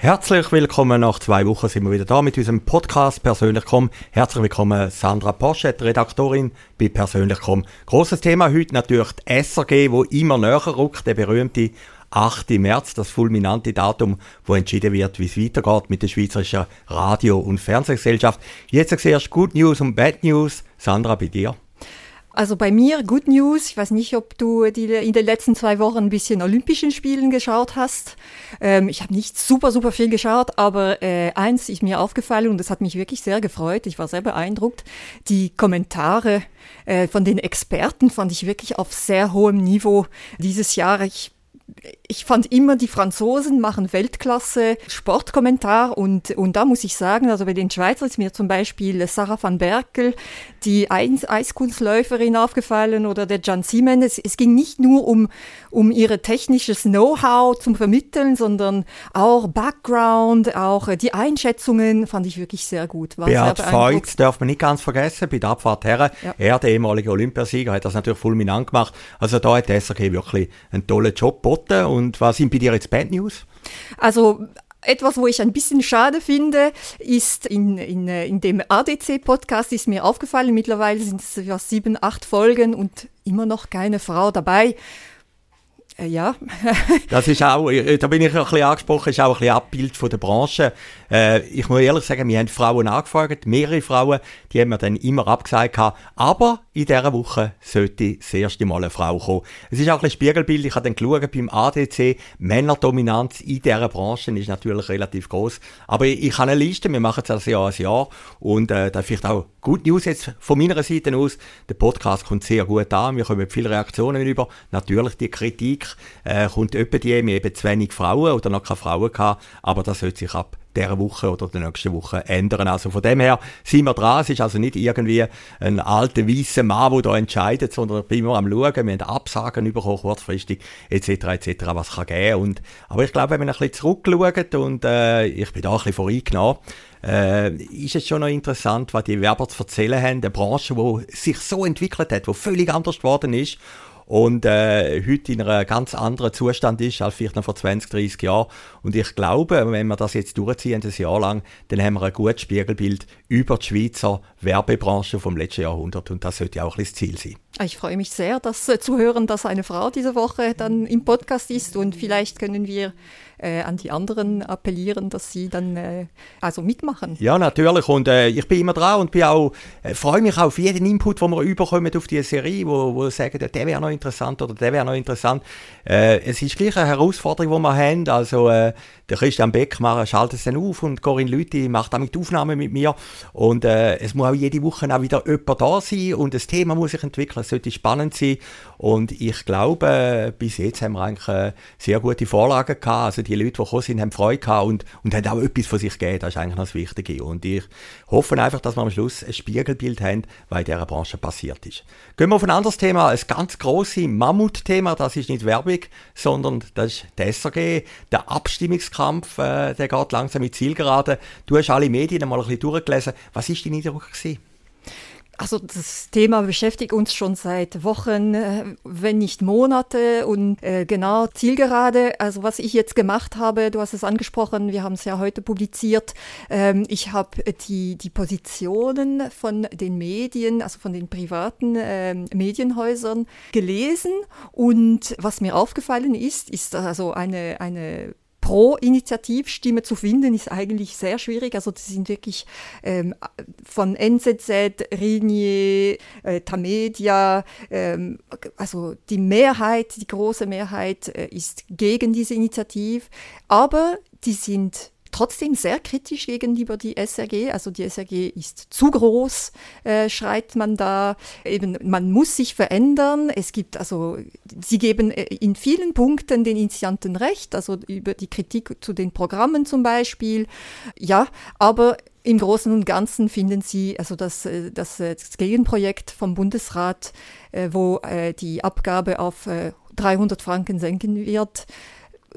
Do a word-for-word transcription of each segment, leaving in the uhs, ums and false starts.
Herzlich willkommen, nach zwei Wochen sind wir wieder da mit unserem Podcast «Persönlich komm». Herzlich willkommen Sandra Poschet, Redaktorin bei «Persönlich komm». Grosses Thema heute natürlich die S R G, wo immer näher rückt, der berühmte achte März, das fulminante Datum, wo entschieden wird, wie es weitergeht mit der Schweizerischen Radio- und Fernsehgesellschaft. Jetzt zuerst Good News und Bad News. Sandra, bei dir? Also bei mir Good News. Ich weiß nicht, ob du die in den letzten zwei Wochen ein bisschen Olympischen Spielen geschaut hast. Ähm, ich habe nicht super, super viel geschaut, aber äh, eins ist mir aufgefallen und das hat mich wirklich sehr gefreut. Ich war sehr beeindruckt. Die Kommentare äh, von den Experten fand ich wirklich auf sehr hohem Niveau dieses Jahr. Ich Ich fand immer, die Franzosen machen Weltklasse Sportkommentar und, und da muss ich sagen, also bei den Schweizern ist mir zum Beispiel Sarah van Berkel, die Eis- Eiskunstläuferin, aufgefallen oder der Gian Siemen. Es, es ging nicht nur um, um ihr technisches Know-how zum Vermitteln, sondern auch Background, auch die Einschätzungen fand ich wirklich sehr gut. War Beat sehr Feutz darf man nicht ganz vergessen, bei der Abfahrt her. Ja. Er, der ehemalige Olympiasieger, hat das natürlich fulminant gemacht. Also da hat die S R G wirklich einen tollen Job geboten. Und was sind bei dir jetzt Bad News? Also etwas, wo ich ein bisschen schade finde, ist in, in, in dem A D C-Podcast ist mir aufgefallen, mittlerweile sind es ja sieben, acht Folgen und immer noch keine Frau dabei. Äh, ja. Das ist auch, da bin ich ein bisschen angesprochen, ist auch ein bisschen Abbild von der Branche. Äh, ich muss ehrlich sagen, wir haben Frauen angefragt, mehrere Frauen, die haben mir dann immer abgesagt, aber in dieser Woche sollte das erste Mal eine Frau kommen. Es ist auch ein bisschen Spiegelbild, ich habe dann geschaut, beim A D C, Männerdominanz in dieser Branche ist natürlich relativ groß. Aber ich, ich habe eine Liste, wir machen das Jahr ein Jahr und äh, da vielleicht auch Good News jetzt von meiner Seite aus. Der Podcast kommt sehr gut an, wir kommen viele Reaktionen über. Natürlich die Kritik äh, kommt etwa die, wir haben zu wenig Frauen oder noch keine Frauen gehabt, aber das sollte sich ab dieser Woche oder der nächsten Woche ändern. Also von dem her sind wir dran. Es ist also nicht irgendwie ein alter, weisser Mann, der da entscheidet, sondern bin immer am Schauen. Wir haben Absagen bekommen, kurzfristig, et cetera et cetera, was kann geben. Und, aber ich glaube, wenn man ein bisschen zurückschaut und äh, ich bin da ein bisschen voreingenommen, äh, ist es schon noch interessant, was die Werber zu erzählen haben. Eine Branche, die sich so entwickelt hat, die völlig anders geworden ist. Und äh, heute in einem ganz anderen Zustand ist als vielleicht noch vor zwanzig, dreissig Jahren. Und ich glaube, wenn wir das jetzt durchziehen, ein Jahr lang, dann haben wir ein gutes Spiegelbild über die Schweizer Werbebranche vom letzten Jahrhundert. Und das sollte auch ein bisschen das Ziel sein. Ich freue mich sehr, das äh, zu hören, dass eine Frau diese Woche dann im Podcast ist und vielleicht können wir äh, an die anderen appellieren, dass sie dann äh, also mitmachen. Ja, natürlich. Und äh, ich bin immer dran und bin auch, äh, freue mich auf jeden Input, den wir überkommen auf diese Serie, wo, wo sagen, der wäre noch interessant oder der wäre noch interessant. Äh, es ist gleich eine Herausforderung, die wir haben. Also äh, der Christian Beckmann schaltet es dann auf und Corinne Lüthi macht damit Aufnahmen mit mir. Und äh, es muss auch jede Woche auch wieder jemand da sein und das Thema muss sich entwickeln. Es sollte spannend sein. Und ich glaube, bis jetzt haben wir eigentlich äh, sehr gute Vorlagen gehabt. Also die Leute, die gekommen sind, haben Freude gehabt und, und haben auch etwas von sich gegeben. Das ist eigentlich noch das Wichtige. Und ich hoffe einfach, dass wir am Schluss ein Spiegelbild haben, was in dieser Branche passiert ist. Gehen wir auf ein anderes Thema, ein ganz grosses Mammutthema. Das ist nicht Werbung, sondern das ist die S R G. Der Abstimmungskampf, äh, der geht langsam in die Zielgerade. Du hast alle Medien einmal ein bisschen durchgelesen. Was war dein Eindruck gewesen? Also das Thema beschäftigt uns schon seit Wochen, wenn nicht Monate und äh, genau Zielgerade. Also was ich jetzt gemacht habe, du hast es angesprochen, wir haben es ja heute publiziert. Ähm, ich habe die, die Positionen von den Medien, also von den privaten äh, Medienhäusern gelesen und was mir aufgefallen ist, ist also eine, eine Pro-Initiativstimme zu finden, ist eigentlich sehr schwierig. Also das sind wirklich ähm, von N Z Z, Ringier, äh, Tamedia, ähm, also die Mehrheit, die große Mehrheit äh, ist gegen diese Initiative, aber die sind trotzdem sehr kritisch gegenüber die S R G. Also die S R G ist zu groß, äh, schreit man da. Eben, man muss sich verändern. Es gibt also, sie geben in vielen Punkten den Initianten recht, also über die Kritik zu den Programmen zum Beispiel. Ja, aber im Großen und Ganzen finden sie, also das, das, das Gegenprojekt vom Bundesrat, wo die Abgabe auf dreihundert Franken senken wird,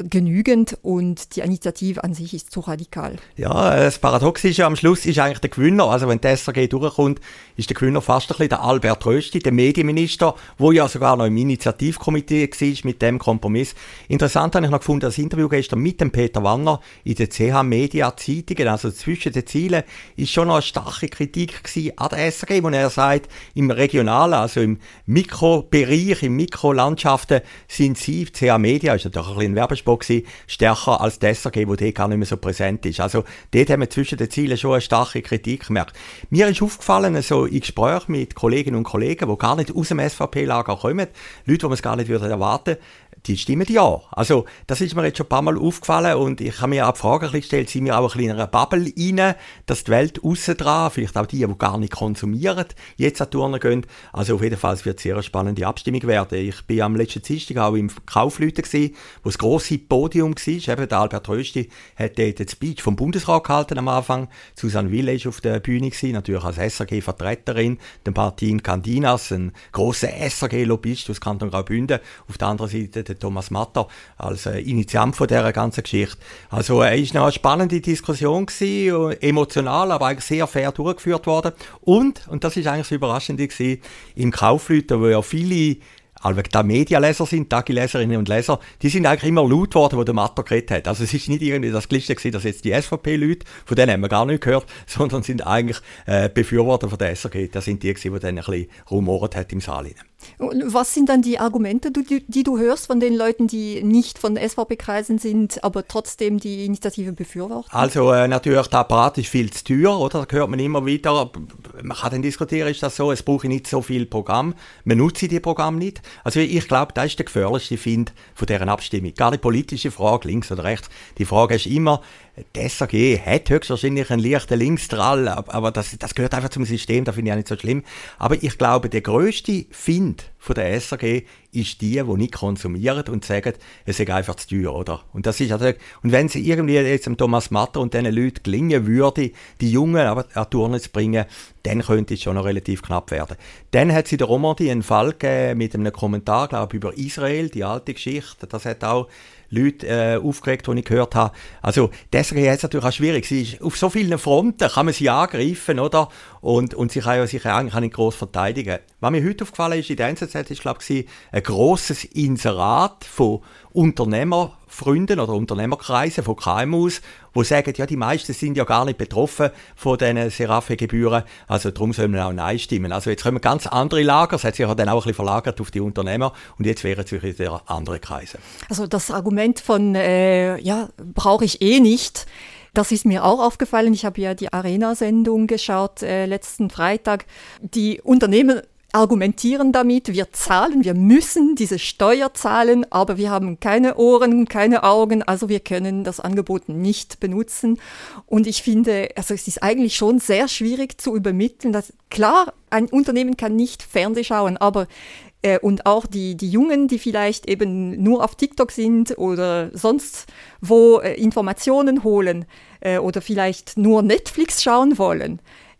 genügend und die Initiative an sich ist zu radikal. Ja, das Paradox ist ja, am Schluss ist eigentlich der Gewinner, also wenn die S R G durchkommt, ist der Gewinner fast ein bisschen der Albert Rösti, der Medienminister, der ja sogar noch im Initiativkomitee war mit dem Kompromiss. Interessant habe ich noch gefunden, das Interview gestern mit dem Peter Wanner in der C H Media Zeitungen, also zwischen den Zielen, ist schon noch eine starke Kritik gewesen an der S R G, wo er sagt, im Regionalen, also im Mikrobereich, im Mikrolandschaften sind sie, C H Media, ist natürlich ein bisschen ein Werbespot gewesen, stärker als die S R G, wo die gar nicht mehr so präsent ist. Also dort haben wir zwischen den Zielen schon eine starke Kritik gemerkt. Mir ist aufgefallen, so in Gesprächen mit Kolleginnen und Kollegen, die gar nicht aus dem S V P-Lager kommen, Leute, die man es gar nicht erwarten würden, die stimmen ja. Also, das ist mir jetzt schon ein paar Mal aufgefallen und ich habe mir auch die Frage gestellt, sind wir auch ein bisschen in einer Bubble rein, dass die Welt aussen dran, vielleicht auch die, die gar nicht konsumieren, jetzt an die Turnen gehen. Also auf jeden Fall wird es sehr eine spannende Abstimmung werden. Ich bin am letzten Dienstag auch im Kaufleuten gewesen, wo das grosse Podium war. Eben der Albert Rösti hat dort den Speech vom Bundesrat gehalten am Anfang. Susanne Wille war auf der Bühne gewesen, natürlich als S R G-Vertreterin, den Martin Candinas, ein grosser S R G-Lobbyist aus Kanton Graubünden. Auf der anderen Seite der Thomas Matter als äh, Initiant von dieser ganzen Geschichte. Also es äh, ist eine spannende Diskussion gewesen, emotional, aber eigentlich sehr fair durchgeführt worden. Und, und das ist eigentlich das Überraschende gewesen, im Kaufleuten, wo ja viele allweg da Medialeser sind, Tagi-Leserinnen und Leser, die sind eigentlich immer laut geworden, wo der Matter geredet hat. Also es ist nicht irgendwie das Geliste gewesen, dass jetzt die S V P-Leute, von denen haben wir gar nicht gehört, sondern sind eigentlich äh, Befürworter von der S R G. Das sind die gewesen, die dann ein bisschen rumort hat im Saal. Und was sind dann die Argumente, die, die du hörst von den Leuten, die nicht von S V P-Kreisen sind, aber trotzdem die Initiative befürworten? Also äh, natürlich, der Apparat ist viel zu teuer, oder? Da hört man immer wieder, man kann dann diskutieren, ist das so, es brauche nicht so viel Programm, man nutze die Programme nicht. Also ich glaube, das ist der gefährlichste Find von dieser Abstimmung. Gar nicht politische Frage, links oder rechts. Die Frage ist immer, die S R G hat höchstwahrscheinlich einen leichten Linksdrall, aber das, das gehört einfach zum System, das finde ich auch nicht so schlimm. Aber ich glaube, der grösste Find von der S R G ist die, die nicht konsumieren und sagen, es ist einfach zu teuer, oder? Und das ist also, und wenn es irgendwie jetzt dem Thomas Matter und diesen Leuten gelingen würde, die Jungen aber an die Turnen zu bringen, dann könnte es schon noch relativ knapp werden. Dann hat es in der Romandie einen Fall gegeben mit einem Kommentar, glaube ich, über Israel, die alte Geschichte. Das hat auch Leute äh, aufgeregt, die ich gehört habe. Also, deswegen ist es natürlich auch schwierig. Sie ist, auf so vielen Fronten kann man sie angreifen, oder? Und, und sie kann ja sich eigentlich auch nicht gross verteidigen. Was mir heute aufgefallen ist, in der N Z Z, ist, glaube ich, ein grosses Inserat von Unternehmerfreunden oder Unternehmerkreisen, von K M Us, die sagen, ja, die meisten sind ja gar nicht betroffen von diesen Serafe-Gebühren, also darum sollen wir auch Nein stimmen. Also jetzt kommen ganz andere Lager, das hat sich ja dann auch ein bisschen verlagert auf die Unternehmer und jetzt wären es wieder andere Kreise. Also das Argument von, äh, ja, brauche ich eh nicht, das ist mir auch aufgefallen. Ich habe ja die Arena-Sendung geschaut äh, letzten Freitag. Die Unternehmen argumentieren damit, wir zahlen, wir müssen diese Steuer zahlen, aber wir haben keine Ohren, keine Augen, also wir können das Angebot nicht benutzen. Und ich finde, also es ist eigentlich schon sehr schwierig zu übermitteln, dass klar, ein Unternehmen kann nicht Fernseh schauen, aber äh, und auch die, die Jungen, die vielleicht eben nur auf TikTok sind oder sonst wo äh, Informationen holen äh, oder vielleicht nur Netflix schauen wollen,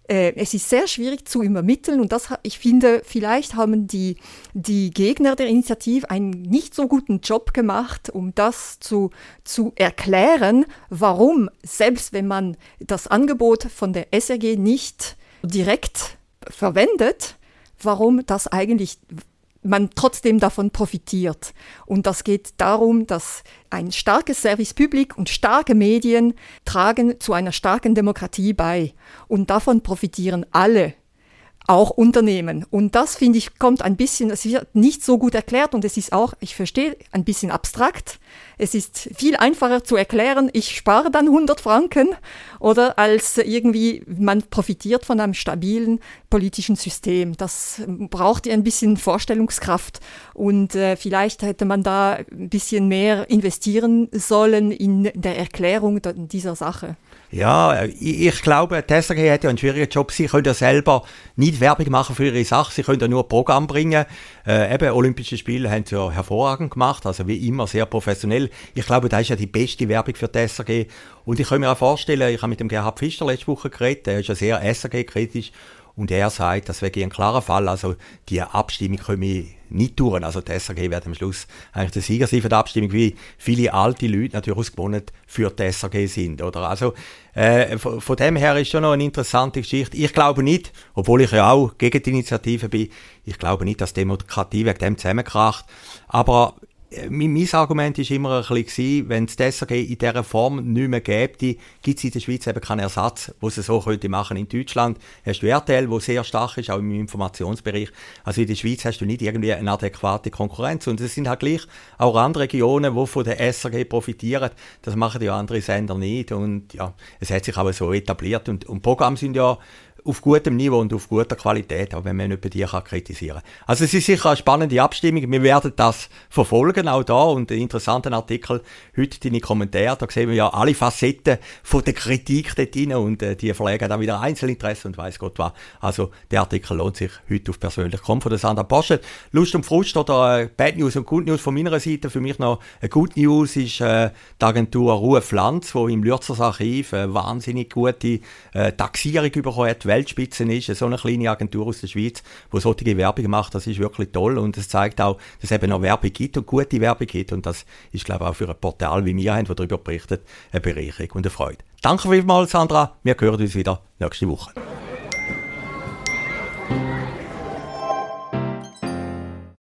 es ist sehr schwierig zu übermitteln und das, ich finde, vielleicht haben die, die Gegner der Initiative einen nicht so guten Job gemacht, um das zu, zu erklären, warum, selbst wenn man das Angebot von der S R G nicht direkt verwendet, warum das eigentlich man trotzdem davon profitiert. Und das geht darum, dass ein starkes Service Public und starke Medien tragen zu einer starken Demokratie bei. Und davon profitieren alle, auch Unternehmen. Und das, finde ich, kommt ein bisschen, es wird nicht so gut erklärt und es ist auch, ich verstehe, ein bisschen abstrakt. Es ist viel einfacher zu erklären, ich spare dann hundert Franken oder als irgendwie, man profitiert von einem stabilen politischen System. Das braucht ein bisschen Vorstellungskraft und äh, vielleicht hätte man da ein bisschen mehr investieren sollen in der Erklärung dieser Sache. Ja, ich, ich glaube, die S R G hat ja einen schwierigen Job. Sie können ja selber nicht Werbung machen für ihre Sache. Sie können ja nur Programm bringen. Äh, eben, Olympische Spiele haben sie ja hervorragend gemacht, also wie immer sehr professionell. Ich glaube, das ist ja die beste Werbung für die S R G. Und ich kann mir auch vorstellen, ich habe mit dem Gerhard Pfister letzte Woche geredet, der ist ja sehr S R G-kritisch. Und er sagt, das wäre ein klarer Fall, also die Abstimmung können wir nicht tun. Also die S R G wird am Schluss eigentlich der Sieger sein für die Abstimmung, wie viele alte Leute natürlich ausgewonnen für die S R G sind. Oder? Also äh, von, von dem her ist schon noch eine interessante Geschichte. Ich glaube nicht, obwohl ich ja auch gegen die Initiative bin, ich glaube nicht, dass die Demokratie wegen dem zusammenkracht. Aber Mein, mein Argument war immer ein bisschen, wenn es die S R G in dieser Form nicht mehr gäbe, gibt es in der Schweiz eben keinen Ersatz, den sie so könnte machen. In Deutschland hast du R T L, wo sehr stark ist, auch im Informationsbereich. Also in der Schweiz hast du nicht irgendwie eine adäquate Konkurrenz. Und es sind halt gleich auch andere Regionen, die von der S R G profitieren. Das machen ja andere Sender nicht. Und ja, es hat sich aber so etabliert. Und, und Programme sind ja auf gutem Niveau und auf guter Qualität, auch wenn man nicht bei dir kritisieren kann. Also es ist sicher eine spannende Abstimmung. Wir werden das verfolgen, auch da. Und einen interessanten Artikel, heute deine Kommentare, da sehen wir ja alle Facetten von der Kritik dort rein und äh, die verlegen dann wieder Einzelinteressen und weiss Gott was. Also der Artikel lohnt sich heute auf persönlich punkt com von der Sandra Poschel. Lust und Frust oder äh, Bad News und Good News von meiner Seite. Für mich noch eine Good News ist äh, die Agentur Ruhe Pflanz, die im Lürzers Archiv eine wahnsinnig gute äh, Taxierung bekommen hat. Weltspitze ist, so eine kleine Agentur aus der Schweiz, die solche Werbung macht, das ist wirklich toll und es zeigt auch, dass es eben noch Werbung gibt und gute Werbung gibt und das ist, glaube ich, auch für ein Portal wie wir haben, das darüber berichtet, eine Bereicherung und eine Freude. Danke vielmals, Sandra, wir hören uns wieder nächste Woche.